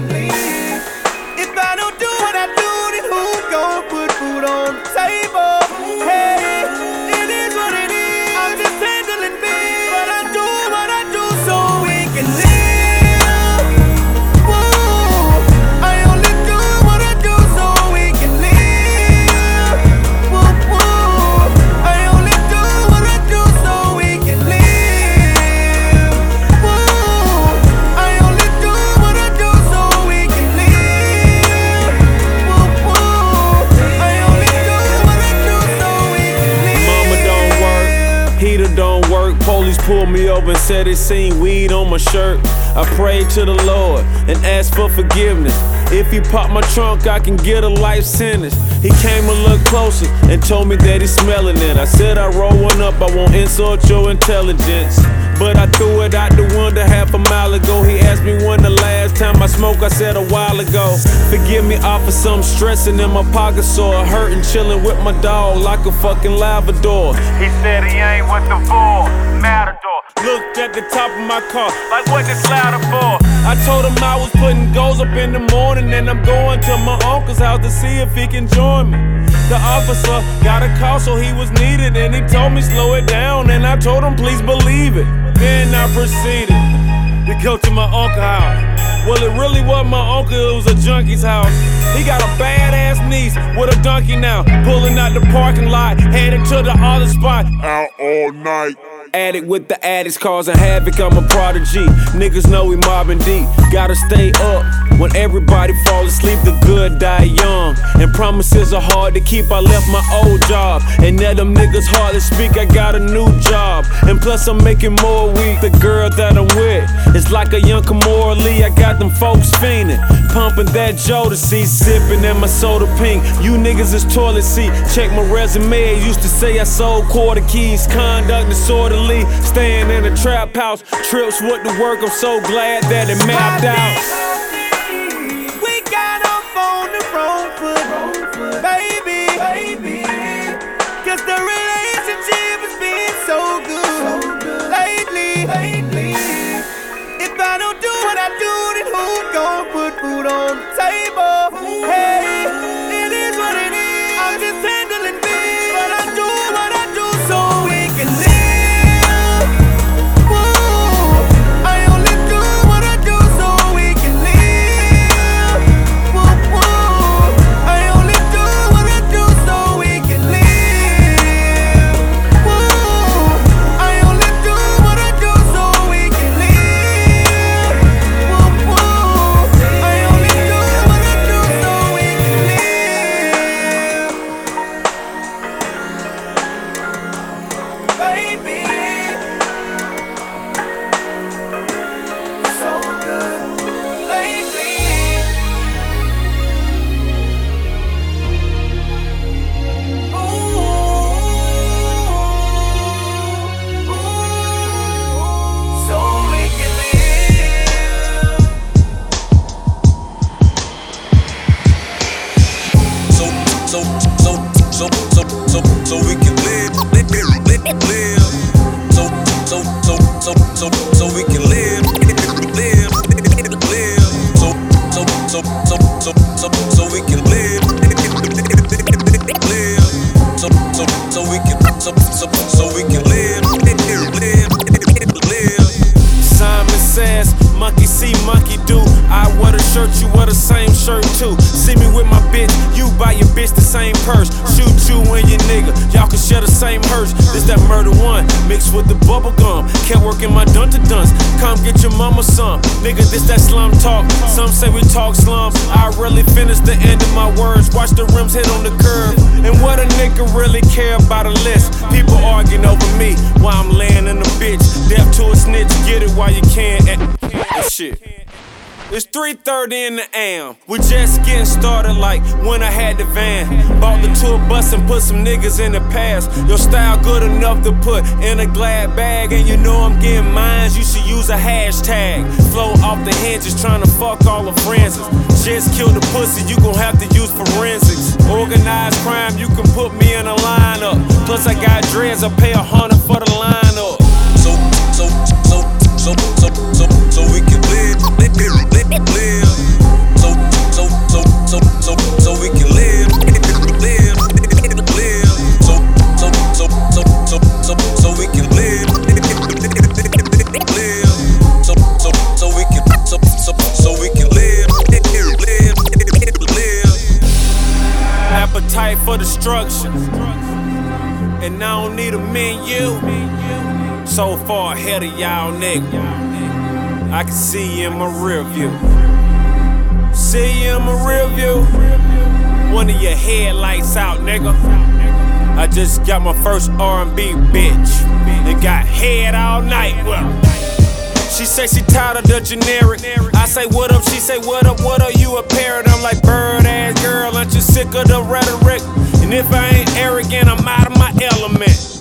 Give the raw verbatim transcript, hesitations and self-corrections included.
can leave. If I don't do what I do, then who's gon' put food on the table? Hey, it is what it is. I'm just handling big, but I do what I do so we can live. Police pulled me over and said they seen weed on my shirt. I prayed to the Lord and asked for forgiveness. If he pop my trunk, I can get a life sentence. He came a little closer and told me that he's smelling it. I said I roll one up, I won't insult your intelligence. But I threw it out the window half a mile ago. He asked me when the last time I smoked, I said a while ago. Forgive me, officer, I'm stressing in my pocket sore. Hurting, chilling with my dog like a fucking Labrador. He said he ain't with the bull, Matador. Looked at the top of my car, like what this louder for? I told him I was putting goals up in the morning, and I'm going to my uncle's house to see if he can join me. The officer got a call, so he was needed, and he told me slow it down, and I told him please believe it. Then I proceeded to go to my uncle's house. Well, it really wasn't my uncle, it was a junkie's house. He got a badass niece with a donkey now, pulling out the parking lot, headed to the other spot. Out all night. Addict with the addicts causing havoc, I'm a prodigy. Niggas know we mobbing deep. Gotta stay up when everybody fall asleep. The good die young, and promises are hard to keep. I left my old job, and now them niggas hardly speak. I got a new job, and plus I'm making more weed. The girl that I'm with is like a young Kimora Lee. I got them folks fiending, pumping that Jodeci, sipping in my soda pink. You niggas is toilet seat. Check my resume, it used to say I sold quarter keys. Conduct disorderly, staying in a trap house. Trips with the work, I'm so glad that it mapped out. We got up on the wrong foot, baby, baby. Cause the relationship has been so good lately, lately. If I don't do what I do, then who's gon' put food on the table? Hey, it is what it is. I'm just handling big, but I do what I do so we can live. Nigga, this that slum talk. Some say we talk slum. I really finish the end of my words. Watch the rims hit on the curb. And what a nigga really care about a list? People arguing over me while I'm laying in the bitch. Death to a snitch, get it while you can. And shit. It's three thirty in the A M We just getting started like when I had the van. Bought the tour bus and put some niggas in the past. Your style good enough to put in a glad bag. And you know I'm getting mines, you should use a hashtag. Flow off the hinges, trying to fuck all the friends. Just kill the pussy, you gon' have to use forensics. Organized crime, you can put me in a lineup. Plus I got dreads, I pay a hundred for the lineup. So, so, so, so, so, so, so we can live, live, live, live. for destruction. And I don't need a menu. So far ahead of y'all, nigga. I can see you in my rear view. See you in my rear view. One of your headlights out, nigga. I just got my first R and B bitch. And got head all night with her. She say she tired of the generic. I say what up, she say what up, what up, you a parrot. I'm like bird ass girl, aren't you sick of the rhetoric? And if I ain't arrogant, I'm out of my element.